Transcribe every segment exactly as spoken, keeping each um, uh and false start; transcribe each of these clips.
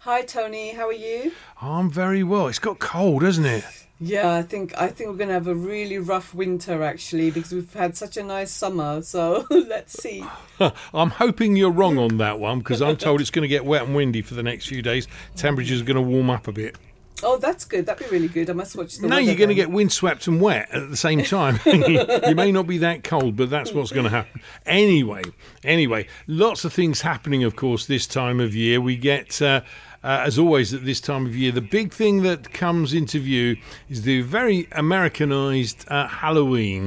Hi Tony, how are you? I'm very well. It's got cold, hasn't it? Yeah, I think I think we're gonna have a really rough winter actually because we've had such a nice summer. So let's see. I'm hoping you're wrong on that one because I'm told it's going to get wet and windy for the next few days. Temperatures are going to warm up a bit. Oh, that's good. That'd be really good. I must watch the No, weather you're going to then. get windswept and wet at the same time. You may not be that cold, but that's what's going to happen. Anyway, anyway, lots of things happening, of course, this time of year. We get, uh, uh, as always at this time of year, the big thing that comes into view is the very Americanized uh, Halloween.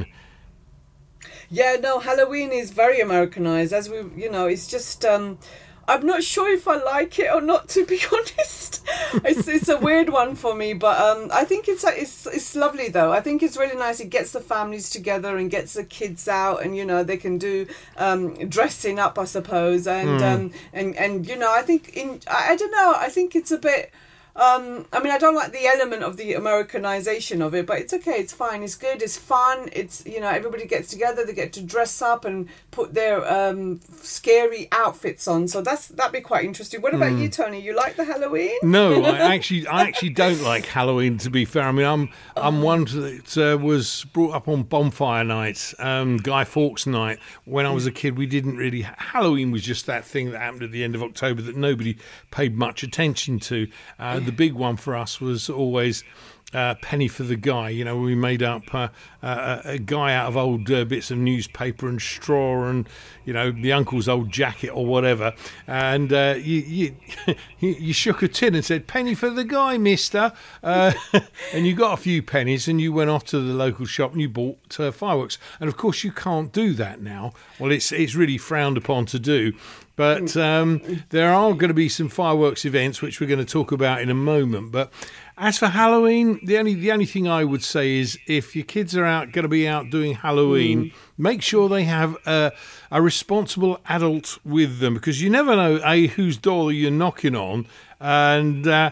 Yeah, no, Halloween is very Americanized. As we, you know, it's just. Um, I'm not sure if I like it or not, to be honest. It's it's a weird one for me, but um, I think it's it's it's lovely though. I think it's really nice. It gets the families together and gets the kids out, and you know they can do um, dressing up, I suppose, and Mm. um, and and you know I think in I, I don't know. I think it's a bit. Um, I mean, I don't like the element of the Americanization of it, but it's okay. It's fine. It's good. It's fun. It's, you know, everybody gets together. They get to dress up and put their um, scary outfits on. So that's that'd be quite interesting. What about you, Tony? You like the Halloween? No, I actually, I actually don't like Halloween. To be fair, I mean, I'm, I'm one that uh, was brought up on bonfire nights, um, Guy Fawkes night. When I was a kid, we didn't really. Halloween was just that thing that happened at the end of October that nobody paid much attention to. Uh, the big one for us was always. Uh, penny for the guy, you know, we made up uh, uh, a guy out of old uh, bits of newspaper and straw and, you know, the uncle's old jacket or whatever. And uh, you, you you shook a tin and said, penny for the guy, mister. Uh, and you got a few pennies and you went off to the local shop and you bought uh, fireworks. And, of course, you can't do that now. Well, it's it's really frowned upon to do. But um, there are going to be some fireworks events, which we're going to talk about in a moment. But as for Halloween, the only the only thing I would say is if your kids are out going to be out doing Halloween, mm. make sure they have a, a responsible adult with them, because you never know a whose door you're knocking on and uh,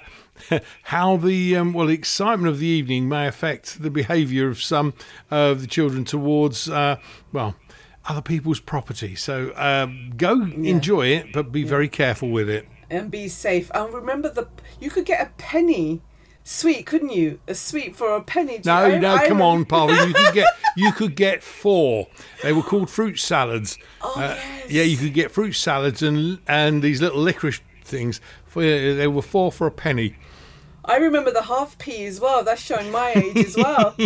how the um, well excitement of the evening may affect the behaviour of some of the children towards uh, well. other people's property. So um, go yeah. enjoy it, but be yeah. very careful with it. And be safe. And remember, the you could get a penny sweet, couldn't you? A sweet for a penny. Do no, you, no, I, come I, on, Paul. You could get you could get four. They were called fruit salads. Oh, uh, yes. Yeah, you could get fruit salads and and these little licorice things. For, they were four for a penny. I remember the half pea as well. That's showing my age as well.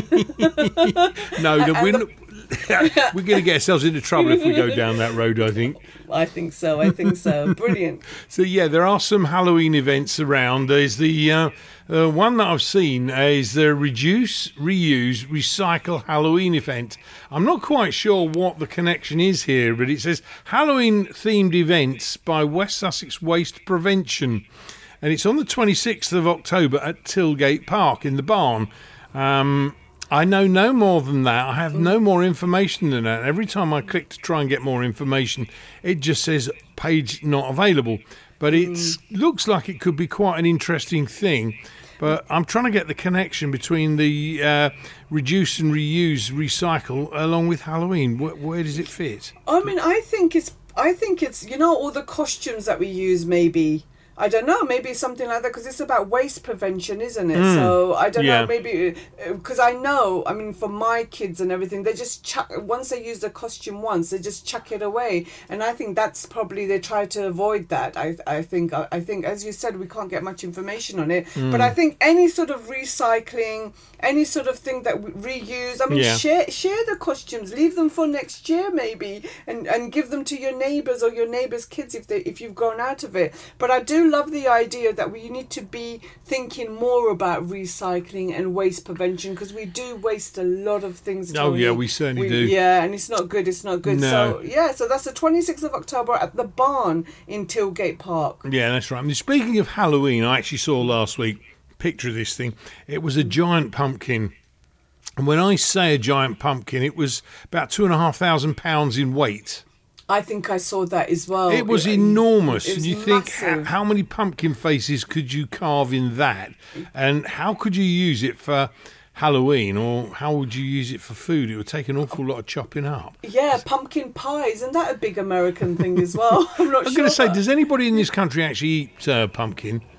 no, no, and we're the, not. We're going to get ourselves into trouble if we go down that road, I think. I think so, I think so. Brilliant. So, yeah, there are some Halloween events around. There's the uh, uh, one that I've seen is the Reduce, Reuse, Recycle Halloween event. I'm not quite sure what the connection is here, but it says Halloween-themed events by West Sussex Waste Prevention. And it's on the twenty-sixth of October at Tilgate Park in the barn. Um... I know no more than that. I have no more information than that. Every time I click to try and get more information, it just says page not available. But it mm. looks like it could be quite an interesting thing. But I'm trying to get the connection between the uh, reduce and reuse, recycle, along with Halloween. Where, where does it fit? I mean, I think it's, I think it's, you know, all the costumes that we use maybe. I don't know, maybe something like that, because it's about waste prevention, isn't it? Mm. So I don't yeah. know, maybe, because I know, I mean, for my kids and everything, they just chuck, once they use the costume once, they just chuck it away. And I think that's probably, they try to avoid that. I I think, I think, as you said, we can't get much information on it. Mm. But I think any sort of recycling, any sort of thing that we reuse, I mean, yeah. share share the costumes, leave them for next year maybe, and, and give them to your neighbours or your neighbours' kids if they if you've grown out of it. But I do love the idea that we need to be thinking more about recycling and waste prevention, because we do waste a lot of things. Oh yeah, we certainly we, do. Yeah, and it's not good. It's not good. No. So yeah, so that's the twenty-sixth of October at the barn in Tilgate Park. Yeah, that's right. I mean, speaking of Halloween, I actually saw last week a picture of this thing. It was a giant pumpkin. And when I say a giant pumpkin, it was about two and a half thousand pounds in weight. I think I saw that as well. It was it, enormous. It was and you massive. think, how, how many pumpkin faces could you carve in that? And how could you use it for Halloween, or how would you use it for food? It would take an awful lot of chopping up. Yeah, pumpkin pie. Isn't that a big American thing as well? I'm not I was sure. going to say, does anybody in this country actually eat uh, pumpkin?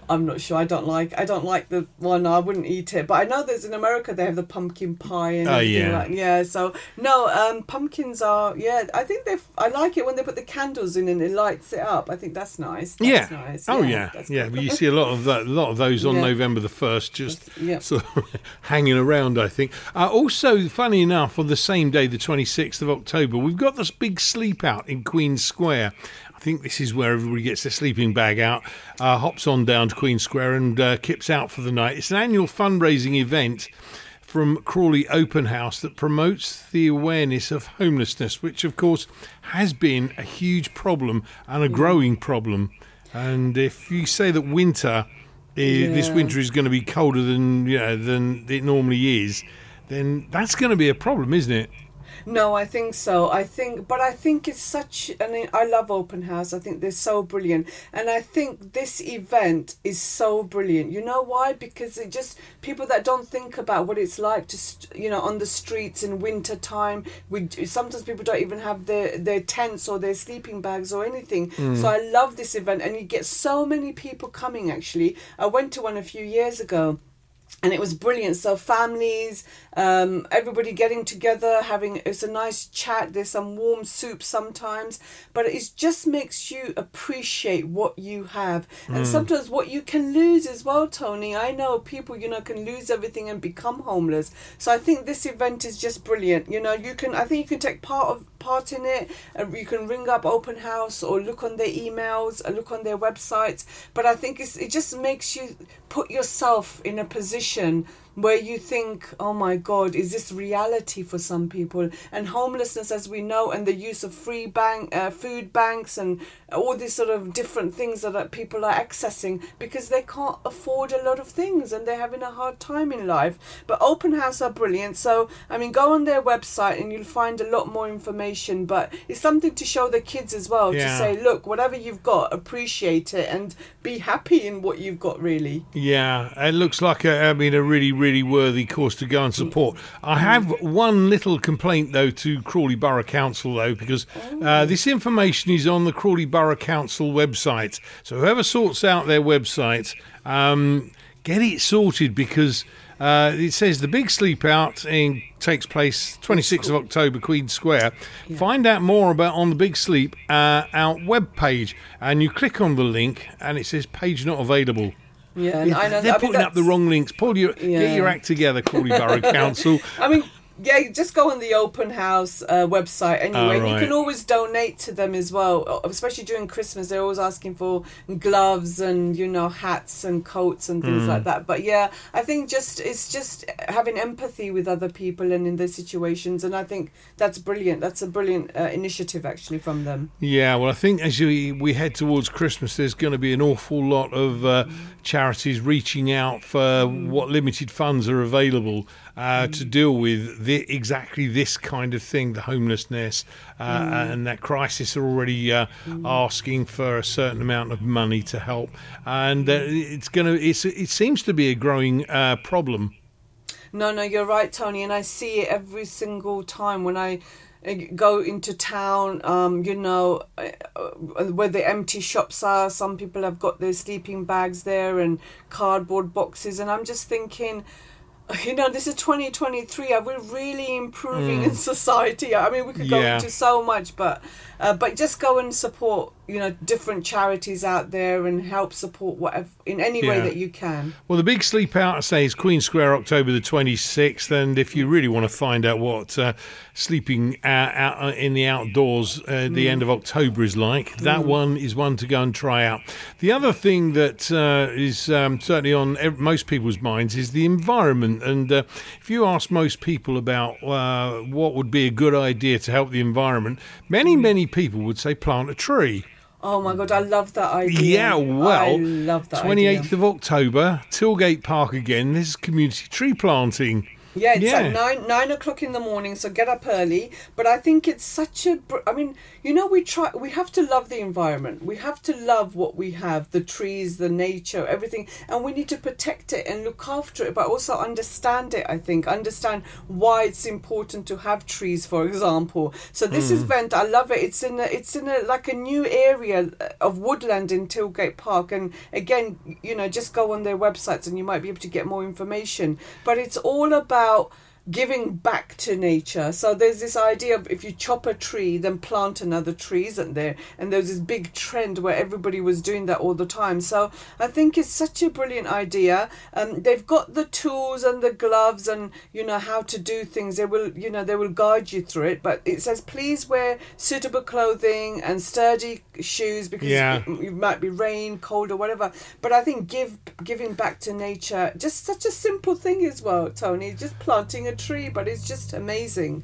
I'm not sure. I don't like. I don't like the one. I wouldn't eat it. But I know there's in America they have the pumpkin pie and oh, everything yeah. like yeah. So no, um, pumpkins are yeah. I think they. I like it when they put the candles in and it lights it up. I think that's nice. That's yeah. Nice. Oh yeah. yeah. Yeah. But you see a lot of that. A lot of those on Yeah. November the first, just Yeah. sort of hanging around. I think. Uh, also, funny enough, on the same day, the twenty-sixth of October, we've got this big sleep out in Queen's Square. I think this is where everybody gets their sleeping bag out, uh, hops on down to Queen Square and uh, kips out for the night. It's an annual fundraising event from Crawley Open House that promotes the awareness of homelessness, which, of course, has been a huge problem and a growing problem. And if you say that winter, yeah. this winter is going to be colder than you know than it normally is, then that's going to be a problem, isn't it? No, I think so. I think, but I think it's such, I mean, I love Open House. I think they're so brilliant. And I think this event is so brilliant. You know why? Because it just, people that don't think about what it's like to, you know, on the streets in winter time, we, sometimes people don't even have their, their tents or their sleeping bags or anything. Mm. So I love this event and you get so many people coming actually. I went to one a few years ago. And it was brilliant. So families, um, everybody getting together, having it's a nice chat. There's some warm soup sometimes, but it just makes you appreciate what you have, mm. and sometimes what you can lose as well. Tony, I know people, you know, can lose everything and become homeless. So I think this event is just brilliant. You know, you can. I think you can take part of part in it. Uh, you can ring up Open House or look on their emails, or look on their websites. But I think it's, it just makes you put yourself in a position where you think, oh my God, is this reality for some people? And homelessness, as we know, and the use of free bank, uh, food banks and all these sort of different things that uh, people are accessing because they can't afford a lot of things and they're having a hard time in life. But Open House are brilliant. So, I mean, go on their website and you'll find a lot more information. But it's something to show the kids as well, yeah. to say, look, whatever you've got, appreciate it and be happy in what you've got, really. Yeah, it looks like a, I mean, a really, really worthy cause to go and support. I have one little complaint, though, to Crawley Borough Council, though, because uh, this information is on the Crawley Borough Council website. So whoever sorts out their website, um, get it sorted, because uh, it says the big sleep out in, takes place twenty-sixth of October, Queen Square. Yeah. Find out more about on the Big Sleep uh, Out webpage, and you click on the link, and it says page not available. Yeah, and yeah, I know they're I putting mean, up the wrong links. Pull your yeah. get your act together, Crawley Borough Council. I mean, yeah, just go on the Open House uh, website anyway. Oh, right. You can always donate to them as well, especially during Christmas. They're always asking for gloves and, you know, hats and coats and things mm. like that. But yeah, I think just it's just having empathy with other people and in their situations, and I think that's brilliant. That's a brilliant uh, initiative actually from them. Yeah, well, I think as you, we head towards Christmas, there's going to be an awful lot of uh, mm. charities reaching out for mm. what limited funds are available uh, mm. to deal with the, exactly this kind of thing, the homelessness uh, mm. and that crisis. Are already uh, mm. asking for a certain amount of money to help, and uh, it's going to. It's it seems to be a growing uh, problem. No, no, you're right, Tony, and I see it every single time when I go into town, um, you know, where the empty shops are. Some people have got their sleeping bags there and cardboard boxes, and I'm just thinking, you know, this is twenty twenty-three. Are we really improving mm. in society? I mean, we could go yeah. into so much, but uh, but just go and support, you know, different charities out there and help support whatever in any yeah. way that you can. Well, the big sleep out, I say, is Queen Square, October the twenty-sixth, and if you really want to find out what uh, sleeping out, out in the outdoors uh, at the mm. end of October is like, that mm. one is one to go and try out. The other thing that uh, is um, certainly on most people's minds is the environment, and uh, if you ask most people about uh, what would be a good idea to help the environment, many, many people would say plant a tree. Oh my God, I love that idea. Yeah, well, I love that twenty-eighth idea. of October, Tilgate Park again, this is community tree planting. Yeah, it's Yeah. like nine nine o'clock in the morning, so get up early. But I think it's such a. br- I mean, you know, we try. We have to love the environment. We have to love what we have: the trees, the nature, everything, and we need to protect it and look after it, but also understand it. I think understand why it's important to have trees, for example. So this event, I love it. It's in a, it's in a like a new area of woodland in Tilgate Park, and again, you know, just go on their websites and you might be able to get more information. But it's all about about giving back to nature. So there's this idea of if you chop a tree, then plant another tree, isn't there? And there's this big trend where everybody was doing that all the time. So I think it's such a brilliant idea. Um, they've got the tools and the gloves and, you know, how to do things. They will, you know, they will guide you through it. But it says, please wear suitable clothing and sturdy shoes because Yeah. it, it might be rain, cold or whatever. But I think give giving back to nature, just such a simple thing as well, Tony, just planting a tree, but it's just amazing.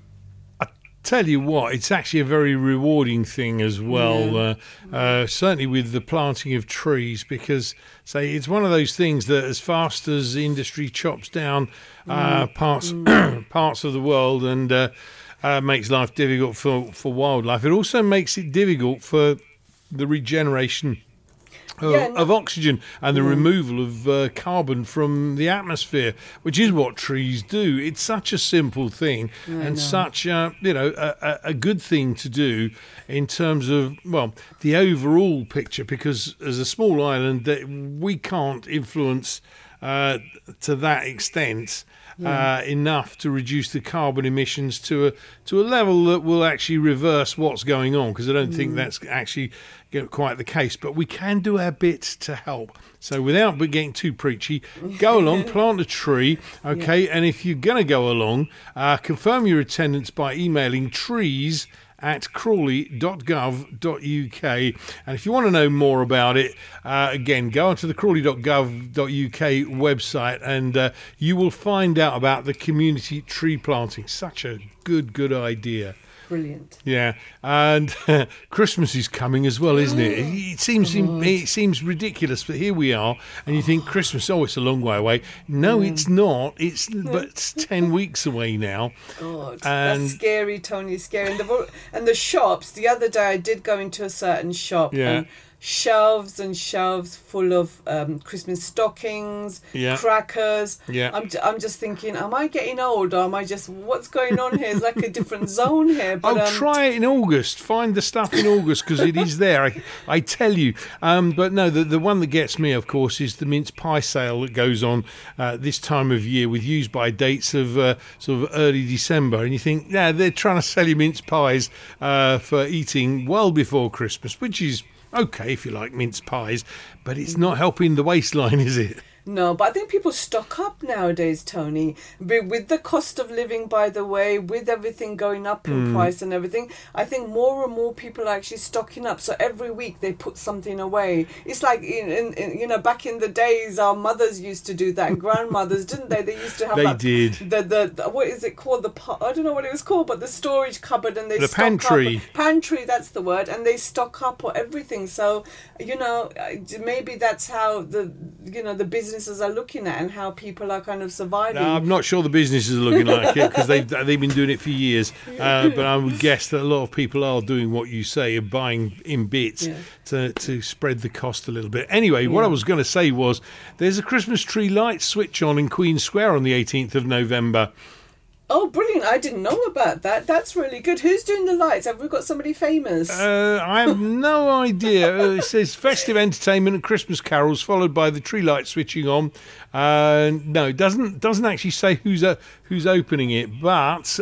Tell you what, it's actually a very rewarding thing as well, Yeah. uh, uh, certainly with the planting of trees, because, say, it's one of those things that as fast as industry chops down uh, parts parts of the world and uh, uh, makes life difficult for, for wildlife, it also makes it difficult for the regeneration of, Yeah, no- of oxygen and the removal of uh, carbon from the atmosphere, which is what trees do. It's such a simple thing and know. such a, you know, a, a a good thing to do in terms of, well, the overall picture, because as a small island, that we can't influence uh, to that extent uh, enough to reduce the carbon emissions to a to a level that will actually reverse what's going on, because I don't think that's actually you know, quite the case, but we can do our bit to help. So without getting too preachy, go along, plant a tree, okay? And if you're going to go along, uh, confirm your attendance by emailing trees at crawley dot gov dot U K. And if you want to know more about it, uh, again, go onto the crawley dot gov dot U K website and uh, you will find out about the community tree planting. Such a good, good idea. Brilliant. Yeah, and Christmas is coming as well, isn't it? It seems it seems ridiculous, but here we are, and you think Christmas, oh, it's a long way away. No, it's not. It's but it's ten weeks away now. God, And- that's scary, Tony. Scary. And the and the shops. The other day, I did go into a certain shop, Yeah. and shelves and shelves full of um, Christmas stockings, Yeah. crackers. Yeah. I'm j- I'm just thinking, am I getting old, or am I just what's going on here? It's like a different zone here. But Oh, um, try it in August. Find the stuff in August because it is there. I, I tell you. Um, but no, the the one that gets me, of course, is the mince pie sale that goes on uh, this time of year with use by dates of uh, sort of early December, and you think, yeah, they're trying to sell you mince pies uh, for eating well before Christmas, which is okay if you like mince pies, but it's not helping the waistline, is it? No, but I think people stock up nowadays, Tony. With with the cost of living, by the way, with everything going up in price and everything, I think more and more people are actually stocking up. So every week they put something away. It's like, in, in, in you know, back in the days, our mothers used to do that, and grandmothers, didn't they? They used to have They like did. The, the, the, what is it called? The pa- I don't know what it was called, but the storage cupboard, and they The stock pantry. up. Pantry, that's the word. And they stock up or everything. So, you know, maybe that's how the, you know, the business businesses are looking at and how people are kind of surviving. No, I'm not sure the businesses are looking like it because they've, they've been doing it for years. Uh, but I would guess that a lot of people are doing what you say and buying in bits Yeah. to, to spread the cost a little bit. Anyway, what Yeah. I was going to say was there's a Christmas tree light switch on in Queen Square on the eighteenth of November. Oh, brilliant. I didn't know about that. That's really good. Who's doing the lights? Have we got somebody famous? Uh, I have no idea. Uh, it says festive entertainment and Christmas carols followed by the tree light switching on. Uh, no, it doesn't doesn't actually say who's uh, who's opening it, but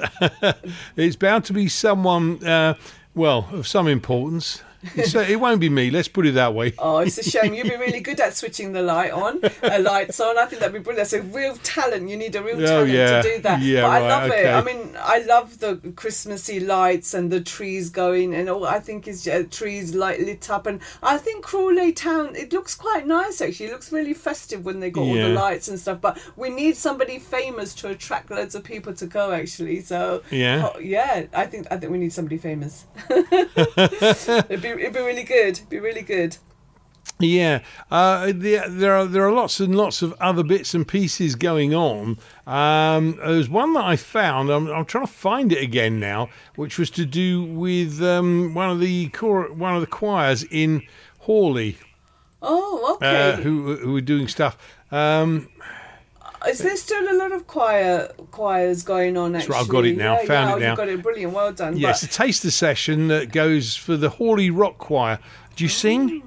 it's bound to be someone, uh, well, of some importance. It's, uh, it won't be me. Let's put it that way. Oh, it's a shame. You'd be really good at switching the light on, uh, lights on. I think that'd be brilliant. That's a real talent. You need a real Oh, talent yeah. to do that. Yeah, but I right, love okay. it. I mean, I love the Christmassy lights and the trees going, and all I think is uh, trees light lit up. And I think Crawley Town, it looks quite nice actually. It looks really festive when they got all Yeah. the lights and stuff. But we need somebody famous to attract loads of people to go actually. So Yeah. oh, yeah, I think I think we need somebody famous. it'd be it'd be really good. It'd be really good. Yeah, uh, the, there are there are lots and lots of other bits and pieces going on. Um, there's one that I found. I'm, I'm trying to find it again now, which was to do with um, one of the chor- one of the choirs in Hawley. Oh, okay. Uh, who who were doing stuff. Um, Is there still a lot of choir choirs going on? Actually, right, I've got it now. Yeah, Found yeah, it oh, now. You've got it. Brilliant. Well done. yes, But- a taster session that goes for the Hawley Rock Choir. Do you sing?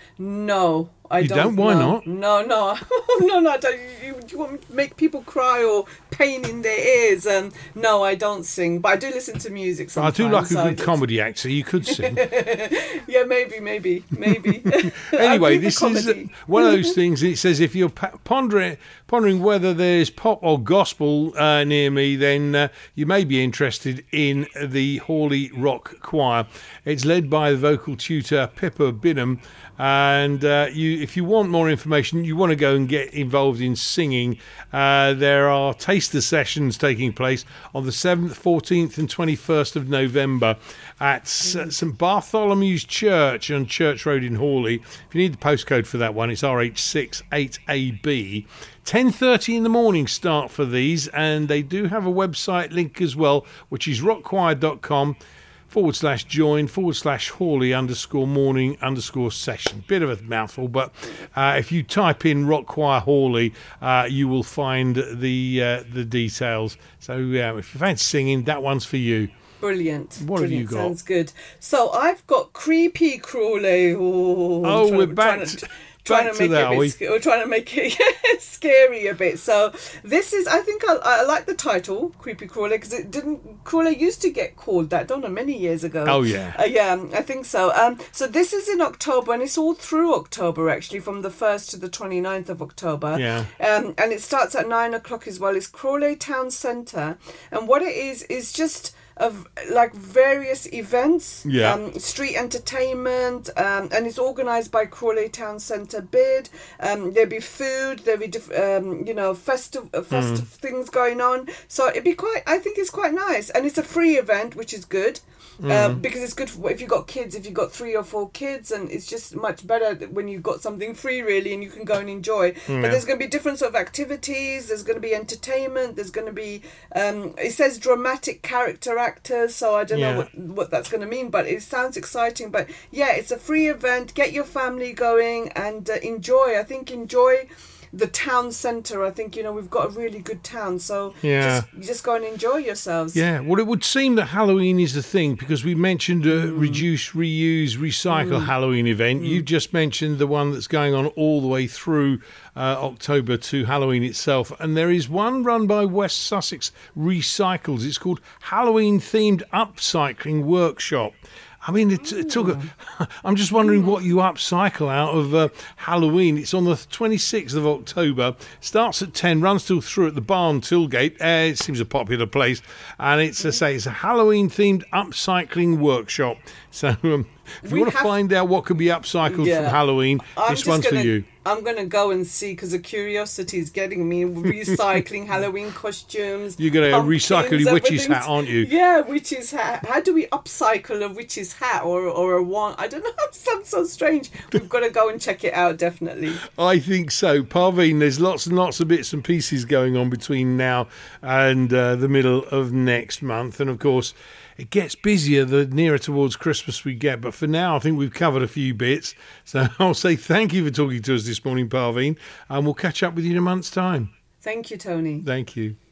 No, I You don't. don't? Why no. not? No, no, no, no. I don't. You, you want me to make people cry or pain in their ears? Um, no, I don't sing, but I do listen to music I sometimes. do like a so I good just- comedy act, so you could sing. Yeah, maybe, maybe, maybe. Anyway, I'll this keep is the comedy. one of those things. It says if you're pa- pondering pondering whether there's pop or gospel uh, near me, then uh, you may be interested in the Hawley Rock Choir. It's led by the vocal tutor Pippa Binham, and uh, you, if you want more information, you want to go and get involved in singing. Uh, there are taster sessions taking place on the seventh, fourteenth, and twenty-first of November at S- St Bartholomew's Church on Church Road in Hawley. If you need the postcode for that one, it's R H six eight A B. ten thirty in the morning start for these, and they do have a website link as well, which is rockchoir.com forward slash join forward slash Hawley underscore morning underscore session. Bit of a mouthful, but uh, if you type in Rock Choir Hawley, uh, you will find the uh, the details. So uh, if you fancy singing, that one's for you. Brilliant. What have Brilliant. you got? Sounds good. So I've got Creepy Crawley. Oh, Oh, trying- we're back trying to- Trying back to to make that, it are a we? bit, sc- we're trying to make it scary a bit. So this is, I think I, I like the title, Creepy Crawler, because it didn't, Crawler used to get called that, don't know, many years ago. Oh, yeah. Uh, yeah, I think so. Um, so this is in October, and it's all through October, actually, from the first to the twenty-ninth of October. Yeah. Um, and it starts at nine o'clock as well. It's Crawley Town Centre. And what it is, is just of like various events, Yeah. um, street entertainment, um, and it's organised by Crawley Town Centre Bid. Um, there'll be food, there'll be diff- um, you know festive uh, festive Mm. things going on. So it'd be quite. I think it's quite nice, and it's a free event, which is good. Mm. Uh, because it's good for, if you've got kids, if you've got three or four kids, and it's just much better when you've got something free, really, and you can go and enjoy. Yeah. But there's going to be different sort of activities, there's going to be entertainment, there's going to be, um, it says dramatic character actors, so I don't Yeah. know what, what that's going to mean, but it sounds exciting. But yeah, it's a free event, get your family going and uh, enjoy. I think enjoy the town centre. I think, you know, we've got a really good town, so Yeah. just, just go and enjoy yourselves. Yeah, well, it would seem that Halloween is the thing because we mentioned a reduce, reuse, recycle Halloween event. You've just mentioned the one that's going on all the way through uh, October to Halloween itself. And there is one run by West Sussex Recycles. It's called Halloween Themed Upcycling Workshop. I mean, it, it took a, I'm just wondering what you upcycle out of uh, Halloween. It's on the twenty-sixth of October. Starts at ten, runs till through at the Barn Tilgate. Uh, it seems a popular place. And it's, I say, it's a Halloween-themed upcycling workshop. So um, if you We want to have- find out what can be upcycled Yeah. from Halloween, I'm this just one's gonna, for you. I'm going to go and see, because the curiosity is getting me. Recycling Halloween costumes. You're gonna pumpkins, recycle your witch's everything's- hat, aren't you? Yeah, witch's hat. How do we upcycle a witch's hat or, or a wand? I don't know. It sounds so strange. We've got to go and check it out, definitely. I think so. Parveen, there's lots and lots of bits and pieces going on between now and uh, the middle of next month. And, of course, it gets busier the nearer towards Christmas we get. But for now, I think we've covered a few bits. So I'll say thank you for talking to us this morning, Parveen, and we'll catch up with you in a month's time. Thank you, Tony. Thank you.